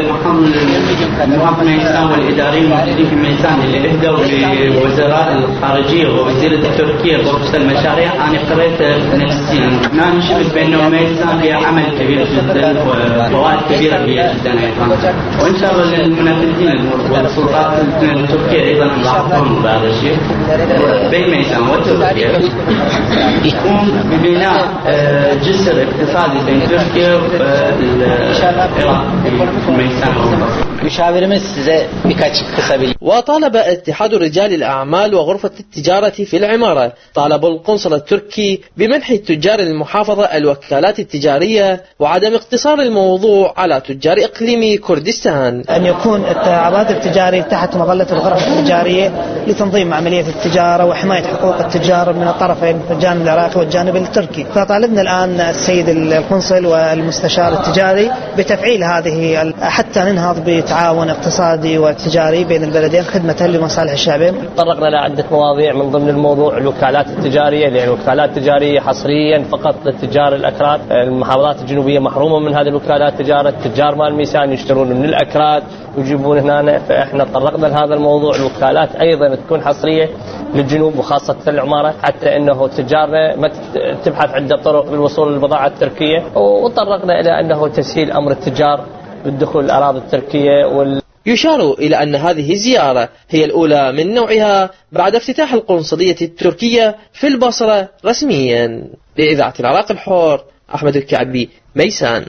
المحافظ ميسان والإداريين الموجودين في ميسان اللي اهدوا لوزراء الخارجية ووزيرة تركيا بخصوص المشاريع، أنا قريت نفسيا ما نشبه بأنه ميسان فيها عمل كبير جدا وفوائد كبيرة جدا أيضا، وإن شاء الله المنافسين والسلطات التركية أيضا لاحظون بهذا الشيء بين ميسان وتركيا يقوم ببناء جسر اقتصادي بين تركيا والعراق في ميسان. وطالب اتحاد رجال الأعمال وغرفة التجارة في العمارة طالب القنصل التركي بمنح التجار المحافظة الوكالات التجارية وعدم اقتصار الموضوع على تجار إقليم كردستان. أن يكون التعاقد التجاري تحت مظلة الغرفة التجارية لتنظيم عملية التجارة وحماية حقوق التجار من الطرفين الجانب العراقي والجانب التركي. فطالبنا الآن السيد القنصل والمستشار التجاري بتفعيل هذه حتى ننهض بتعاون اقتصادي وتجاري بين البلدين خدمة لمصالح الشعبين. تطرقنا لعدة مواضيع من ضمن الموضوع الوكالات التجارية، لأن الوكالات التجارية حصريا فقط للتجار الأكراد. المحافظات الجنوبية محرومة من هذه الوكالات التجارة، التجار مال ميسان يشترون من الأكراد ويجيبون هنا. فإحنا تطرقنا لهذا الموضوع، الوكالات أيضا تكون حصرية للجنوب وخاصة العمارة، حتى أنه تجارنا ما تبحث عدة طرق للوصول للبضاعة التركية. وتطرقنا إلى أنه تسهيل أمر التجار بالدخول الأراضي التركية يشار إلى أن هذه الزيارة هي الأولى من نوعها بعد افتتاح القنصلية التركية في البصرة رسميا. لإذاعة العراق الحر، أحمد الكعبي، ميسان.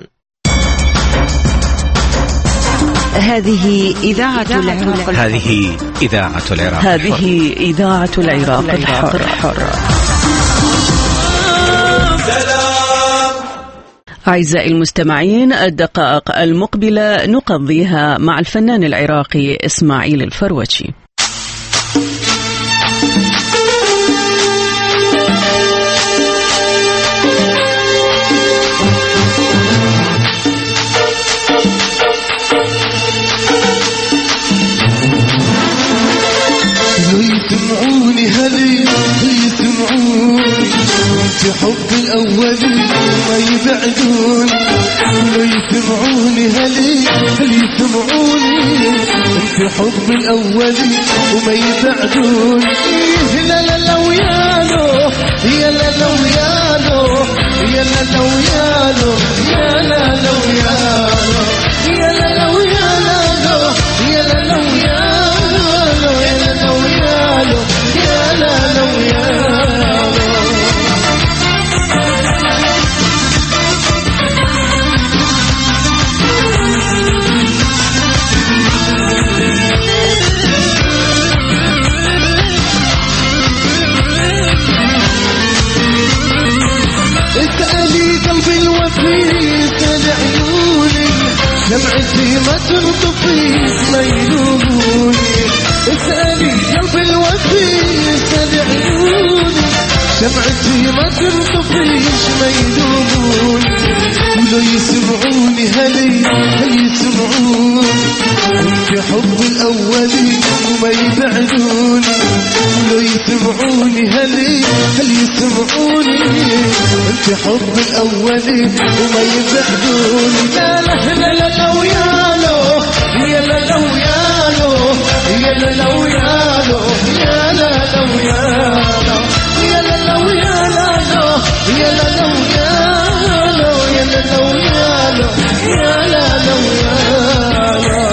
هذه إذاعة العراق. هذه إذاعة العراق. هذه إذاعة العراق الحر. أعزائي المستمعين، الدقائق المقبلة نقضيها مع الفنان العراقي إسماعيل الفروتشي. يسمعوني هلي يسمعوني في حب الأولي ما يبعدون. يسمعوني هلي يسمعوني في حب الأولي وما يبعدون. لا لا لا ويالو يا لا لا ويالو يا لا لا ويالو يا لا لا ويالو يا لا لا ويالو يا لا لا ويالو شمعتي ما تنطفيش ما يلوموني. اسألي قلب الوفي اسألي عيوني. شمعتي ما تنطفيش ما يلوموني. ولو يسمعوني هلي يسمعوني في حب الأولي وما يبعدوني. ولو يسمعوني هلي يسمعوني في حب الأولي وما يبعدوني. لا لا لا لا ويالو يا لا لا ويالو يا لا لا ويالو يا لا لا ويالو يا لا لا ويالو يا لا لا ويالو يا لا لا ويالو يا لا لا ويالو.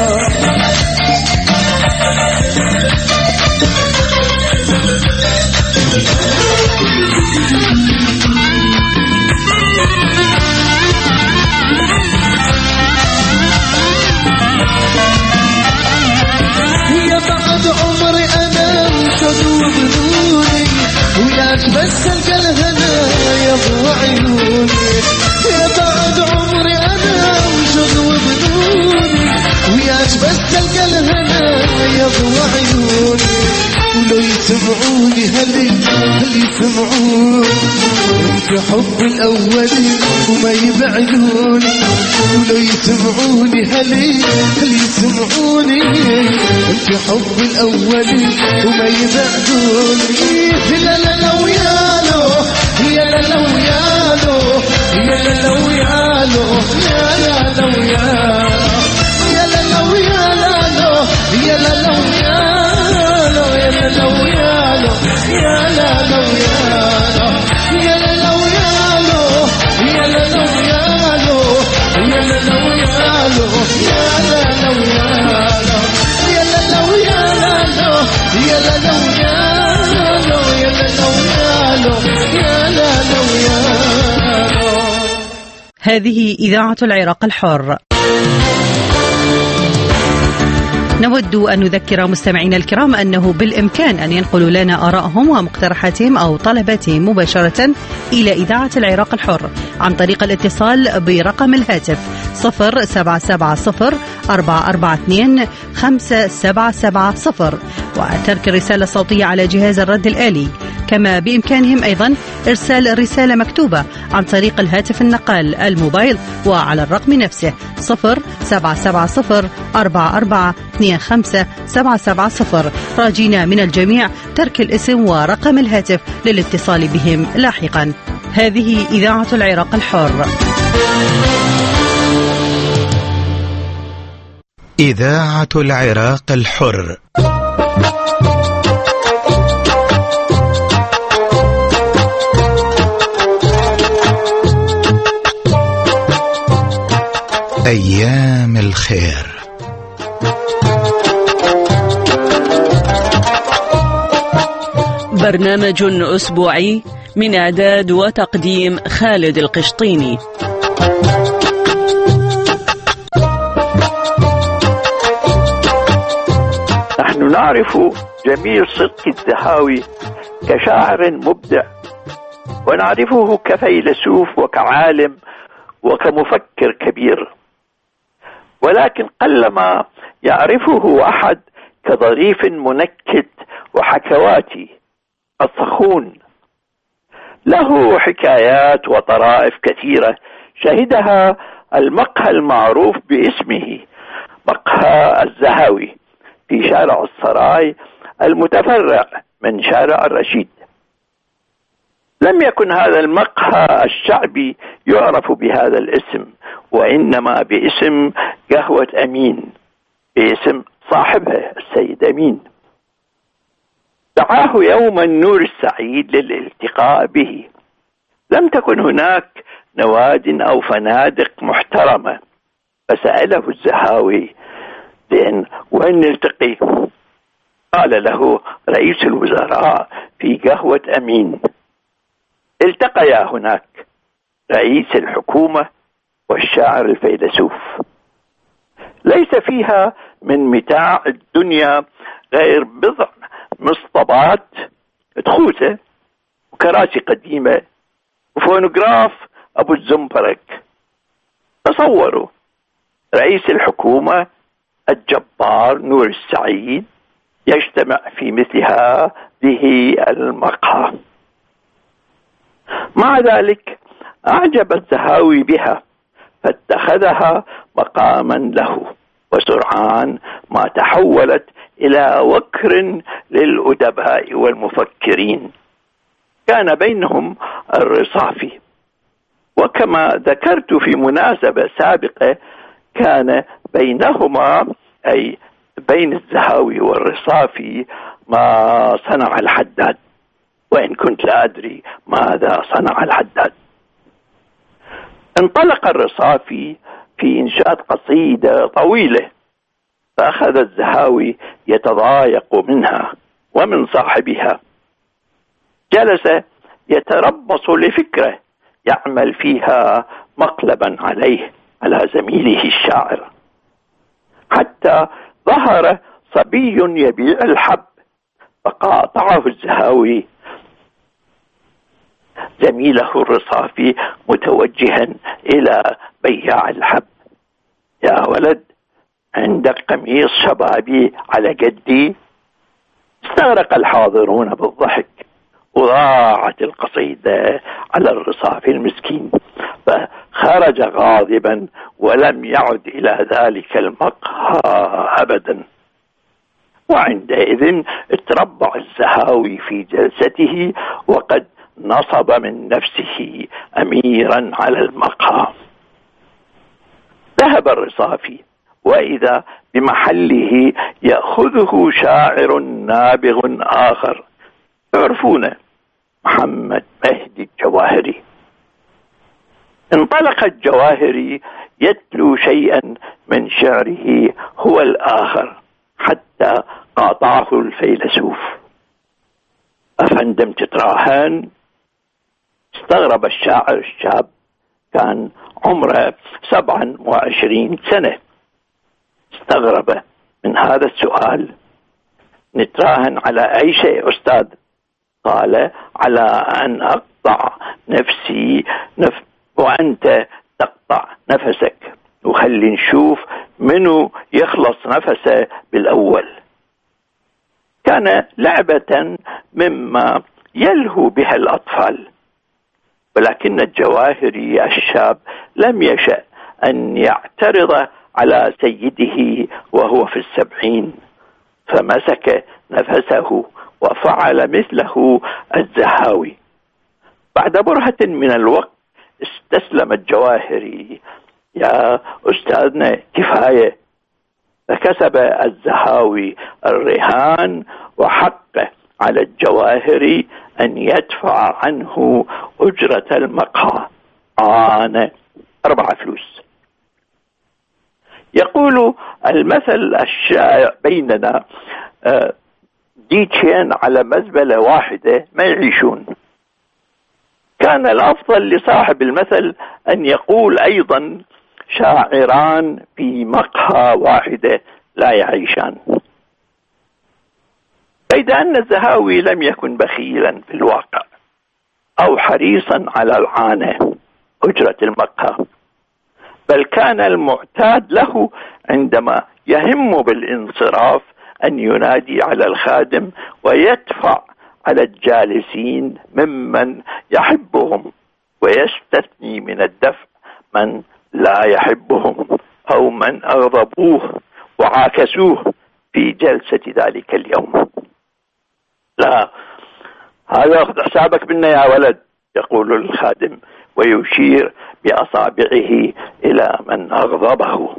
عمري أنا وشد وبنوني وياك بس ألقى الهنا يضوى عيوني. يا بعد عمري أنا وشد وبنوني وياك بس ألقى الهنا يضوى عيوني. ولو يسمعوني هلي يسمعوني في حب الأولي وما يبعدوني. ولو يسمعوني هلي يسمعوني في حب الأولي وما يبعدوني. لا لا لا ويالو يا لا لا ويالو يا لا لا ويالو يا لا لا ويالو يا لا لا ويالو يا لا لا ويالو يا لا لا ويالو يا لا لا ويالو يا لا لا ويالو يا لا لا ويالو يا لا لا ويالو يا لا لا ويالو يا لا لا ويالو يا لا لا ويالو يا لا لا ويالو يا لا لا ويالو. هذه إذاعة العراق الحر. نود أن نذكر مستمعينا الكرام أنه بالإمكان أن ينقلوا لنا آرائهم ومقترحاتهم أو طلباتهم مباشرة إلى إذاعة العراق الحر عن طريق الاتصال برقم الهاتف 0770-442-570 وترك الرسالة الصوتية على جهاز الرد الآلي. كما بإمكانهم أيضا إرسال رسالة مكتوبة عن طريق الهاتف النقال الموبايل وعلى الرقم نفسه 0770-4425-770 راجين من الجميع ترك الاسم ورقم الهاتف للاتصال بهم لاحقا. هذه إذاعة العراق الحر. إذاعة العراق الحر. أيام الخير. برنامج أسبوعي من إعداد وتقديم خالد القشطيني. نحن نعرف جميل صدقي الزهاوي كشاعر مبدع، ونعرفه كفيلسوف وكعالم وكمفكر كبير، ولكن قلما يعرفه أحد كظريف منكت وحكواتي الصخون. له حكايات وطرائف كثيرة شهدها المقهى المعروف باسمه مقهى الزهاوي في شارع السراي المتفرع من شارع الرشيد. لم يكن هذا المقهى الشعبي يعرف بهذا الاسم، وإنما باسم قهوة أمين، باسم صاحبه السيد أمين. دعاه يوما نور السعيد للالتقاء به. لم تكن هناك نواد أو فنادق محترمة، فسأله الزهاوي وين نلتقي؟ قال له رئيس الوزراء في قهوة أمين. التقيا هناك رئيس الحكومة والشاعر الفيلسوف. ليس فيها من متاع الدنيا غير بضع مصطبات دخوسة وكراسي قديمة وفونوغراف أبو الزنبرك. تصوروا رئيس الحكومة الجبار نور السعيد يجتمع في مثل هذه المقهى. مع ذلك أعجب الزهاوي بها فاتخذها مقاما له، وسرعان ما تحولت إلى وكر للأدباء والمفكرين. كان بينهم الرصافي، وكما ذكرت في مناسبة سابقة كان بينهما أي بين الزهاوي والرصافي ما صنع الحداد، وإن كنت لا أدري ماذا صنع الحداد. انطلق الرصافي في إنشاء قصيدة طويلة، فأخذ الزهاوي يتضايق منها ومن صاحبها. جلس يتربص لفكرة يعمل فيها مقلبا عليه على زميله الشاعر، حتى ظهر صبي يبيع الحب، فقاطعه الزهاوي زميله الرصافي متوجها إلى بياع الحب: يا ولد، عندك قميص شبابي على قدي؟ استغرق الحاضرون بالضحك، وضاعت القصيدة على الرصافي المسكين، فخرج غاضبا ولم يعد إلى ذلك المقهى أبدا. وعندئذ اتربع الزهاوي في جلسته، وقد نصب من نفسه أميرا على المقهى. ذهب الرصافي، وإذا بمحله يأخذه شاعر نابغ آخر يعرفونه، محمد مهدي الجواهري. انطلق الجواهري يتلو شيئا من شعره هو الآخر، حتى قاطعه الفيلسوف: أفندم تتراهن؟ استغرب الشاعر الشاب، كان عمره 27 سنة. استغرب من هذا السؤال. نتراهن على أي شيء أستاذ؟ قال: على أن أقطع نفسي وأنت تقطع نفسك، وخلي نشوف منو يخلص نفسه بالأول. كان لعبة مما يلهو بها الأطفال، ولكن الجواهري الشاب لم يشأ أن يعترض على سيده وهو في 70، فمسك نفسه وفعل مثله الزهاوي. بعد برهة من الوقت استسلم الجواهري: يا أستاذنا كفاية. فكسب الزهاوي الرهان، وحق على الجواهري أن يدفع عنه أجرة المقهى، 4 فلوس. يقول المثل الشائع بيننا: ديتشين على مزبلة واحدة ما يعيشون. كان الأفضل لصاحب المثل أن يقول أيضا: شاعران في مقهى واحدة لا يعيشان. بيد أن الزهاوي لم يكن بخيلا في الواقع أو حريصا على العانة أجرة المقهى، بل كان المعتاد له عندما يهم بالانصراف أن ينادي على الخادم ويدفع على الجالسين ممن يحبهم، ويستثني من الدفع من لا يحبهم أو من أغضبوه وعاكسوه في جلسة ذلك اليوم. لا، هذا أخذ حسابك منا يا ولد، يقول الخادم ويشير بأصابعه إلى من أغضبه.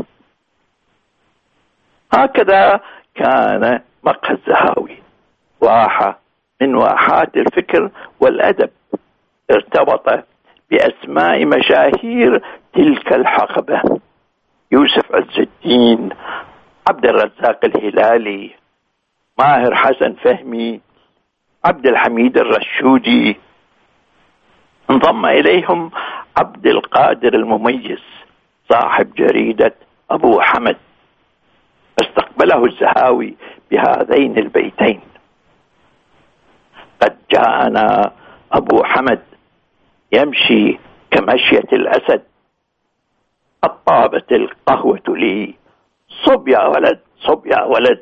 هكذا كان مقهى الزهاوي، واحة من واحات الفكر والأدب، ارتبط بأسماء مشاهير تلك الحقبة: يوسف عز الدين، عبد الرزاق الهلالي، ماهر حسن فهمي، عبد الحميد الرشودي. انضم إليهم عبد القادر المميز صاحب جريدة أبو حمد. استقبله الزهاوي بهذين البيتين: قد جاءنا أبو حمد يمشي كمشية الأسد، قد طابت القهوة لي، صب يا ولد صب يا ولد.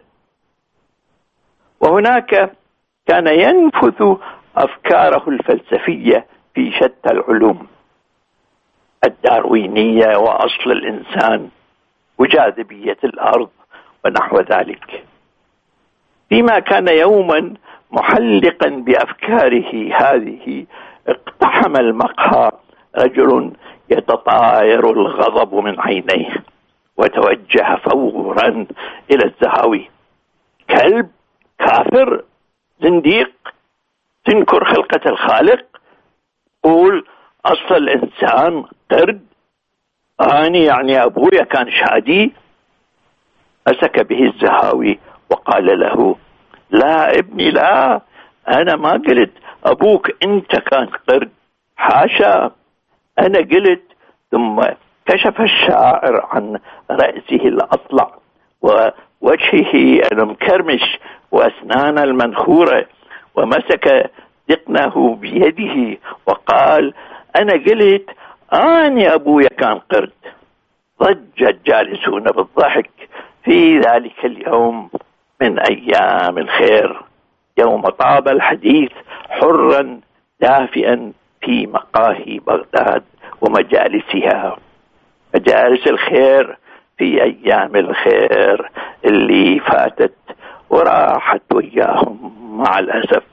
وهناك كان ينفذ أفكاره الفلسفية في شتى العلوم: الداروينية وأصل الإنسان وجاذبية الأرض ونحو ذلك. فيما كان يوما محلقا بأفكاره هذه، اقتحم المقهى رجل يتطاير الغضب من عينيه، وتوجه فورا إلى الزهاوي: كلب، كافر، زنديق، تنكر خلقة الخالق، قول أصل الإنسان قرد، أني يعني أبويا كان شادي. مسك به الزهاوي وقال له: لا ابني لا، أنا ما قلت أبوك أنت كان قرد، حاشا، أنا قلت. ثم كشف الشاعر عن رأسه الأطلع ووجهه المكرمش وأسنان المنخورة، ومسك دقنه بيده وقال: أنا قلت أني أبويا كان قرد. ضج الجالسون بالضحك في ذلك اليوم من أيام الخير، يوم طاب الحديث حرا دافئا في مقاهي بغداد ومجالسها. مجالس الخير في أيام الخير اللي فاتت وراحت وياهم مع الأسف.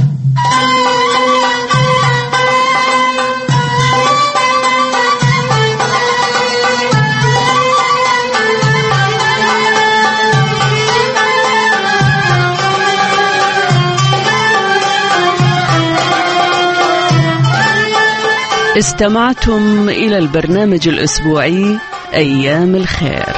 استمعتم إلى البرنامج الأسبوعي أيام الخير.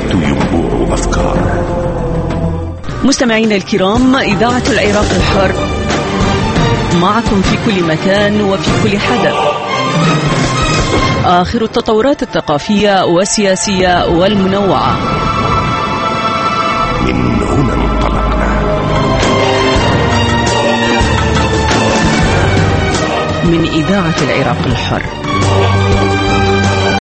ينبوع أفكار. مستمعينا الكرام، إذاعة العراق الحر معكم في كل مكان وفي كل حدث. آخر التطورات الثقافية والسياسية والمنوعة. من هنا انطلقنا. من إذاعة العراق الحر.